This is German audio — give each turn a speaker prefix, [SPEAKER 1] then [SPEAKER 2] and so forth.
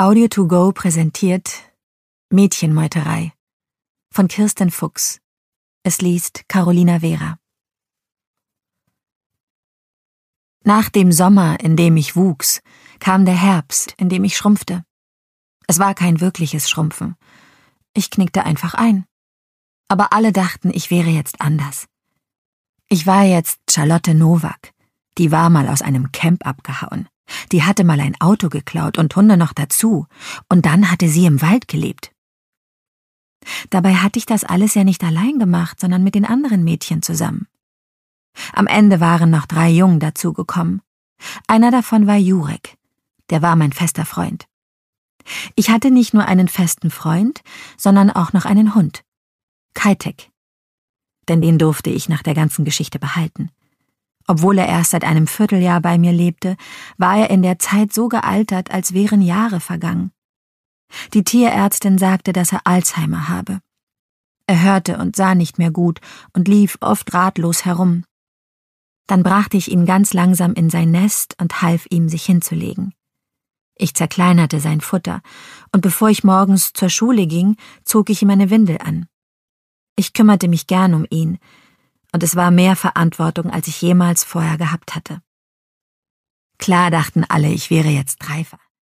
[SPEAKER 1] Audio2Go präsentiert Mädchenmeuterei von Kirsten Fuchs. Es liest Carolina Vera. Nach dem Sommer, in dem ich wuchs, kam der Herbst, in dem ich schrumpfte. Es war kein wirkliches Schrumpfen. Ich knickte einfach ein. Aber alle dachten, ich wäre jetzt anders. Ich war jetzt Charlotte Nowak. Die war mal aus einem Camp abgehauen. Die hatte mal ein Auto geklaut und Hunde noch dazu. Und dann hatte sie im Wald gelebt. Dabei hatte ich das alles ja nicht allein gemacht, sondern mit den anderen Mädchen zusammen. Am Ende waren noch 3 Jungen dazugekommen. Einer davon war Jurek. Der war mein fester Freund. Ich hatte nicht nur einen festen Freund, sondern auch noch einen Hund. Kajtek. Denn den durfte ich nach der ganzen Geschichte behalten. Obwohl er erst seit einem Vierteljahr bei mir lebte, war er in der Zeit so gealtert, als wären Jahre vergangen. Die Tierärztin sagte, dass er Alzheimer habe. Er hörte und sah nicht mehr gut und lief oft ratlos herum. Dann brachte ich ihn ganz langsam in sein Nest und half ihm, sich hinzulegen. Ich zerkleinerte sein Futter, und bevor ich morgens zur Schule ging, zog ich ihm eine Windel an. Ich kümmerte mich gern um ihn, und es war mehr Verantwortung, als ich jemals vorher gehabt hatte. Klar dachten alle, ich wäre jetzt reifer.